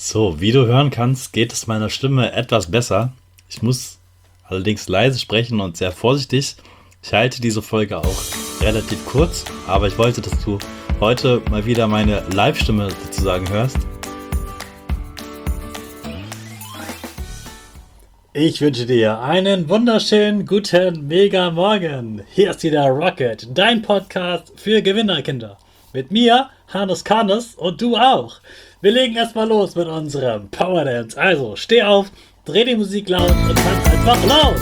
So, wie du hören kannst, geht es meiner Stimme etwas besser. Ich muss allerdings leise sprechen und sehr vorsichtig. Ich halte diese Folge auch relativ kurz, aber ich wollte, dass du heute mal wieder meine Live-Stimme sozusagen hörst. Ich wünsche dir einen wunderschönen guten Mega-Morgen. Hier ist wieder Rocket, dein Podcast für Gewinnerkinder. Mit mir, Hannes Karnes, und du auch. Wir legen erstmal los mit unserem Power Dance. Also steh auf, dreh die Musik laut und tanz einfach laut.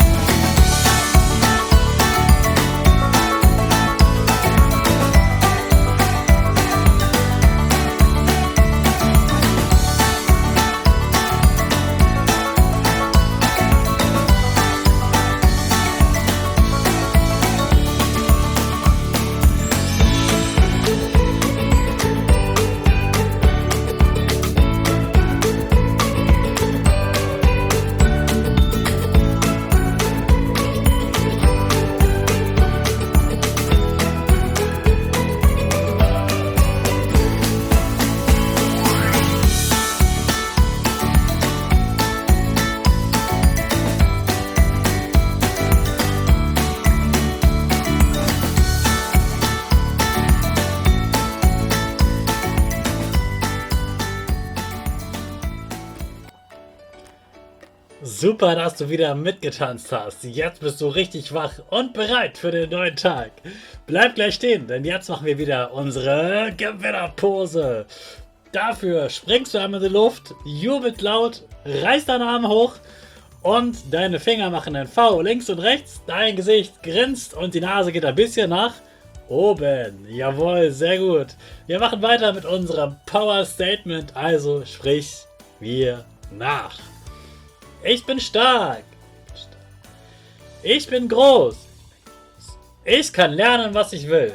Super, dass du wieder mitgetanzt hast. Jetzt bist du richtig wach und bereit für den neuen Tag. Bleib gleich stehen, denn jetzt machen wir wieder unsere Gewinnerpose. Dafür springst du einmal in die Luft, jubelt laut, reißt deine Arme hoch und deine Finger machen ein V links und rechts. Dein Gesicht grinst und die Nase geht ein bisschen nach oben. Jawohl, sehr gut. Wir machen weiter mit unserem Power Statement, also sprich mir nach. Ich bin stark. Ich bin groß. Ich kann lernen, was ich will.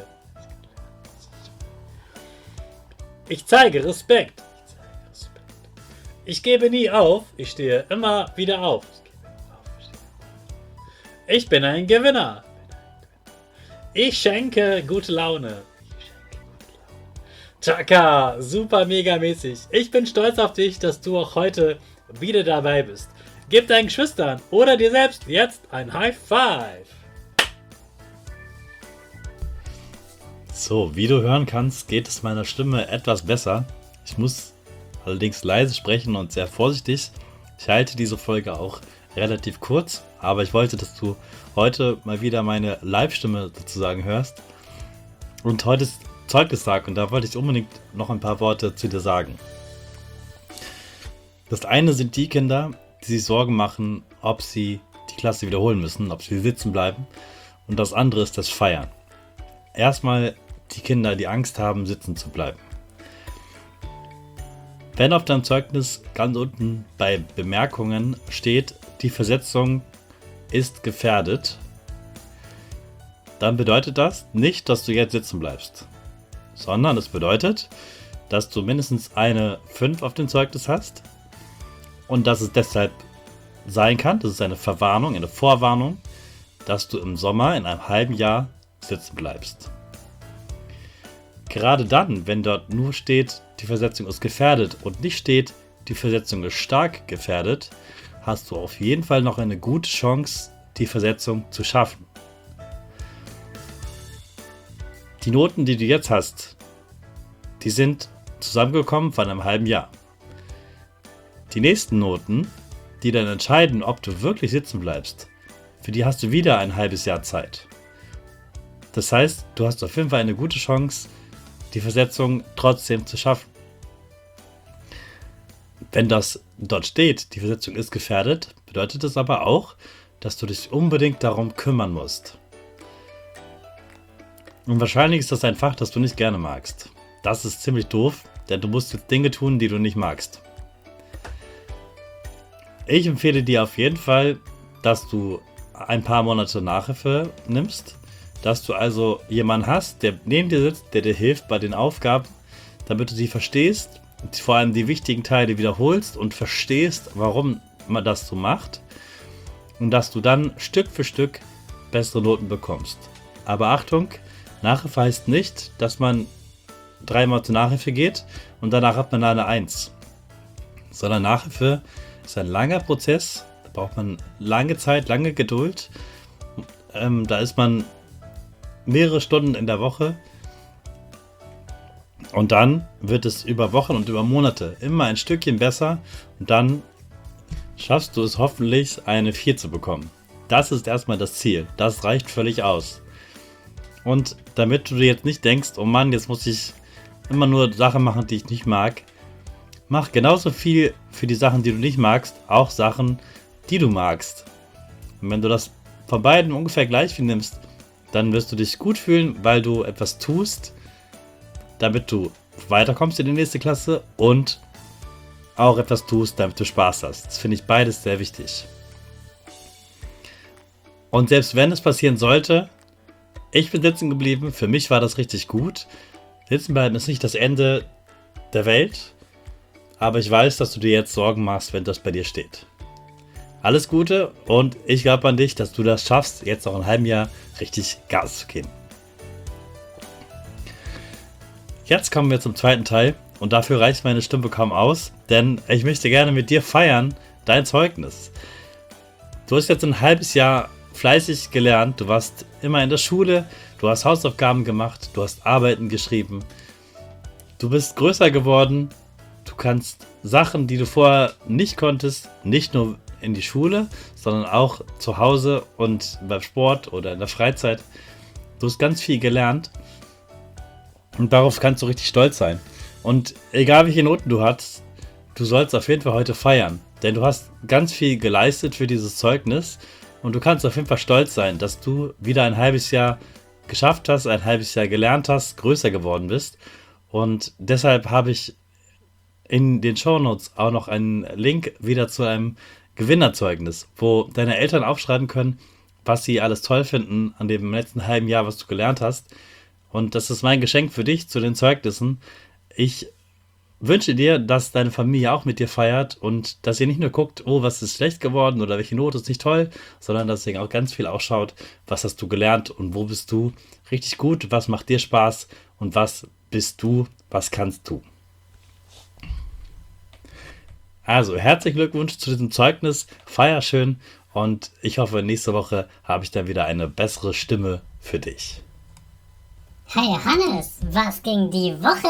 Ich zeige Respekt. Ich gebe nie auf. Ich stehe immer wieder auf. Ich bin ein Gewinner. Ich schenke gute Laune. Chaka, super mega mäßig. Ich bin stolz auf dich, dass du auch heute wieder dabei bist. Gib deinen Geschwistern oder dir selbst jetzt ein High Five. So, wie du hören kannst, geht es meiner Stimme etwas besser. Ich muss allerdings leise sprechen und sehr vorsichtig. Ich halte diese Folge auch relativ kurz, aber ich wollte, dass du heute mal wieder meine Live-Stimme sozusagen hörst. Und heute ist Zeugnistag und da wollte ich unbedingt noch ein paar Worte zu dir sagen. Das eine sind die Kinder, die sich Sorgen machen, ob sie die Klasse wiederholen müssen, ob sie sitzen bleiben. Und das andere ist das Feiern. Erstmal die Kinder, die Angst haben, sitzen zu bleiben. Wenn auf deinem Zeugnis ganz unten bei Bemerkungen steht, die Versetzung ist gefährdet, dann bedeutet das nicht, dass du jetzt sitzen bleibst, sondern es bedeutet, dass du mindestens eine 5 auf dem Zeugnis hast. Und dass es deshalb sein kann, das ist eine Verwarnung, eine Vorwarnung, dass du im Sommer in einem halben Jahr sitzen bleibst. Gerade dann, wenn dort nur steht, die Versetzung ist gefährdet und nicht steht, die Versetzung ist stark gefährdet, hast du auf jeden Fall noch eine gute Chance, die Versetzung zu schaffen. Die Noten, die du jetzt hast, die sind zusammengekommen von einem halben Jahr. Die nächsten Noten, die dann entscheiden, ob du wirklich sitzen bleibst, für die hast du wieder ein halbes Jahr Zeit. Das heißt, du hast auf jeden Fall eine gute Chance, die Versetzung trotzdem zu schaffen. Wenn das dort steht, die Versetzung ist gefährdet, bedeutet es aber auch, dass du dich unbedingt darum kümmern musst. Und wahrscheinlich ist das ein Fach, das du nicht gerne magst. Das ist ziemlich doof, denn du musst jetzt Dinge tun, die du nicht magst. Ich empfehle dir auf jeden Fall, dass du ein paar Monate Nachhilfe nimmst, dass du also jemanden hast, der neben dir sitzt, der dir hilft bei den Aufgaben, damit du sie verstehst, vor allem die wichtigen Teile wiederholst und verstehst, warum man das so macht und dass du dann Stück für Stück bessere Noten bekommst. Aber Achtung, Nachhilfe heißt nicht, dass man 3 Mal zur Nachhilfe geht und danach hat man eine 1. sondern Nachhilfe ist ein langer Prozess. Da braucht man lange Zeit, lange Geduld. Da ist man mehrere Stunden in der Woche. Und dann wird es über Wochen und über Monate immer ein Stückchen besser. Und dann schaffst du es hoffentlich, eine 4 zu bekommen. Das ist erstmal das Ziel. Das reicht völlig aus. Und damit du dir jetzt nicht denkst, oh Mann, jetzt muss ich immer nur Sachen machen, die ich nicht mag, mach genauso viel für die Sachen, die du nicht magst, auch Sachen, die du magst. Und wenn du das von beiden ungefähr gleich viel nimmst, dann wirst du dich gut fühlen, weil du etwas tust, damit du weiterkommst in die nächste Klasse und auch etwas tust, damit du Spaß hast. Das finde ich beides sehr wichtig. Und selbst wenn es passieren sollte, ich bin sitzen geblieben, für mich war das richtig gut. Sitzen bleiben ist nicht das Ende der Welt, aber ich weiß, dass du dir jetzt Sorgen machst, wenn das bei dir steht. Alles Gute und ich glaube an dich, dass du das schaffst, jetzt noch in einem halben Jahr richtig Gas zu geben. Jetzt kommen wir zum zweiten Teil und dafür reicht meine Stimme kaum aus, denn ich möchte gerne mit dir feiern, dein Zeugnis. Du hast jetzt ein halbes Jahr fleißig gelernt, du warst immer in der Schule, du hast Hausaufgaben gemacht, du hast Arbeiten geschrieben, du bist größer geworden, du kannst Sachen, die du vorher nicht konntest, nicht nur in die Schule, sondern auch zu Hause und beim Sport oder in der Freizeit. Du hast ganz viel gelernt und darauf kannst du richtig stolz sein. Und egal welche Noten du hast, du sollst auf jeden Fall heute feiern, denn du hast ganz viel geleistet für dieses Zeugnis und du kannst auf jeden Fall stolz sein, dass du wieder ein halbes Jahr geschafft hast, ein halbes Jahr gelernt hast, größer geworden bist. Und deshalb habe ich in den Shownotes auch noch einen Link wieder zu einem Gewinnerzeugnis, wo deine Eltern aufschreiben können, was sie alles toll finden an dem letzten halben Jahr, was du gelernt hast. Und das ist mein Geschenk für dich zu den Zeugnissen. Ich wünsche dir, dass deine Familie auch mit dir feiert und dass ihr nicht nur guckt, oh, was ist schlecht geworden oder welche Note ist nicht toll, sondern dass ihr auch ganz viel ausschaut, was hast du gelernt und wo bist du richtig gut, was macht dir Spaß und was bist du, was kannst du. Also, herzlichen Glückwunsch zu diesem Zeugnis, feier schön und ich hoffe, nächste Woche habe ich dann wieder eine bessere Stimme für dich. Hey Hannes, was ging die Woche?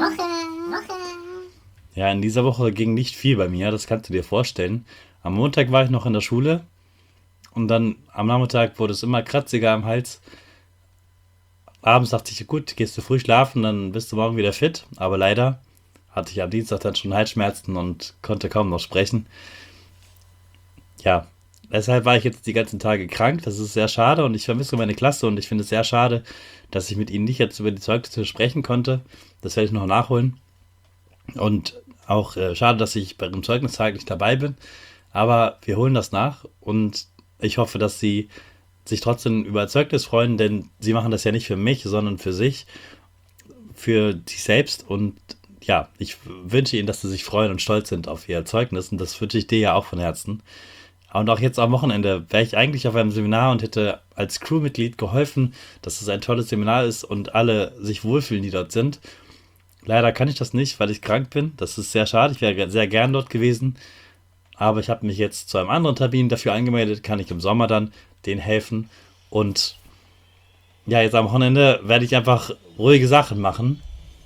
Ja, in dieser Woche ging nicht viel bei mir, das kannst du dir vorstellen. Am Montag war ich noch in der Schule und dann am Nachmittag wurde es immer kratziger am Hals. Abends dachte ich, gut, gehst du früh schlafen, dann bist du morgen wieder fit. Aber leider hatte ich am Dienstag dann schon Halsschmerzen und konnte kaum noch sprechen. Ja, deshalb war ich jetzt die ganzen Tage krank. Das ist sehr schade und ich vermisse meine Klasse und ich finde es sehr schade, dass ich mit ihnen nicht jetzt über die Zeugnisse sprechen konnte. Das werde ich noch nachholen. Und auch schade, dass ich bei dem Zeugnistag nicht dabei bin. Aber wir holen das nach und ich hoffe, dass sie sich trotzdem über Zeugnis freuen, denn sie machen das ja nicht für mich, sondern für sich, für sich selbst. Und ja, ich wünsche ihnen, dass sie sich freuen und stolz sind auf ihr Zeugnis. Und das wünsche ich dir ja auch von Herzen. Und auch jetzt am Wochenende wäre ich eigentlich auf einem Seminar und hätte als Crewmitglied geholfen, dass es ein tolles Seminar ist und alle sich wohlfühlen, die dort sind. Leider kann ich das nicht, weil ich krank bin. Das ist sehr schade. Ich wäre sehr gern dort gewesen. Aber ich habe mich jetzt zu einem anderen Termin dafür angemeldet. Kann ich im Sommer dann denen helfen. Und ja, jetzt am Wochenende werde ich einfach ruhige Sachen machen.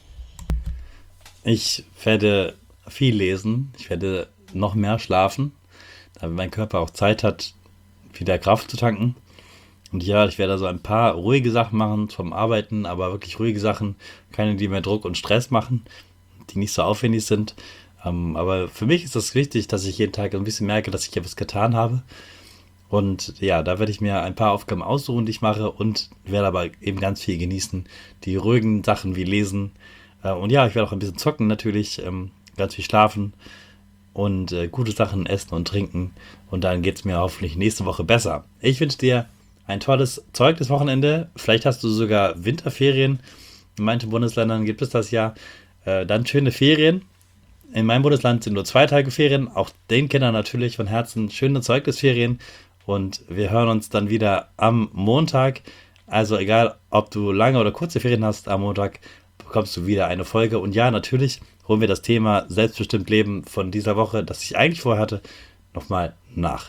Ich werde viel lesen. Ich werde noch mehr schlafen, damit mein Körper auch Zeit hat, wieder Kraft zu tanken. Und ja, ich werde so ein paar ruhige Sachen machen vom Arbeiten, aber wirklich ruhige Sachen. Keine, die mehr Druck und Stress machen, die nicht so aufwendig sind. Aber für mich ist das wichtig, dass ich jeden Tag ein bisschen merke, dass ich etwas getan habe. Und ja, da werde ich mir ein paar Aufgaben aussuchen, die ich mache und werde aber eben ganz viel genießen. Die ruhigen Sachen wie Lesen. Und ja, ich werde auch ein bisschen zocken natürlich, ganz viel schlafen und gute Sachen essen und trinken. Und dann geht es mir hoffentlich nächste Woche besser. Ich wünsche dir ein tolles Zeugniswochenende. Vielleicht hast du sogar Winterferien. In manchen Bundesländern gibt es das ja. Dann schöne Ferien. In meinem Bundesland sind nur 2 Tage Ferien. Auch den Kindern natürlich von Herzen schöne Zeugnisferien. Und wir hören uns dann wieder am Montag. Also egal, ob du lange oder kurze Ferien hast, am Montag bekommst du wieder eine Folge. Und ja, natürlich holen wir das Thema selbstbestimmt Leben von dieser Woche, das ich eigentlich vorher hatte, nochmal nach.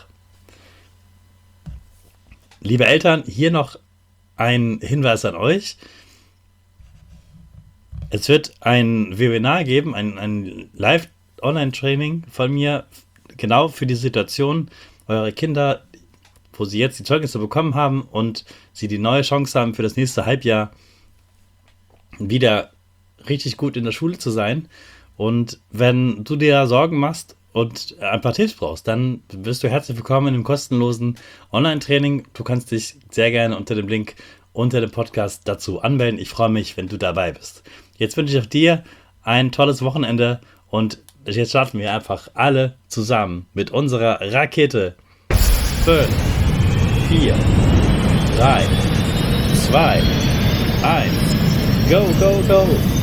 Liebe Eltern, hier noch ein Hinweis an euch. Es wird ein Webinar geben, ein Live-Online-Training von mir, genau für die Situation, eure Kinder, wo sie jetzt die Zeugnisse bekommen haben und sie die neue Chance haben, für das nächste Halbjahr wieder richtig gut in der Schule zu sein. Und wenn du dir Sorgen machst und ein paar Tipps brauchst, dann bist du herzlich willkommen in einem kostenlosen Online-Training. Du kannst dich sehr gerne unter dem Link unter dem Podcast dazu anmelden. Ich freue mich, wenn du dabei bist. Jetzt wünsche ich auch dir ein tolles Wochenende und jetzt starten wir einfach alle zusammen mit unserer Rakete. 5, 4, 3, 2, 1, go, go, go!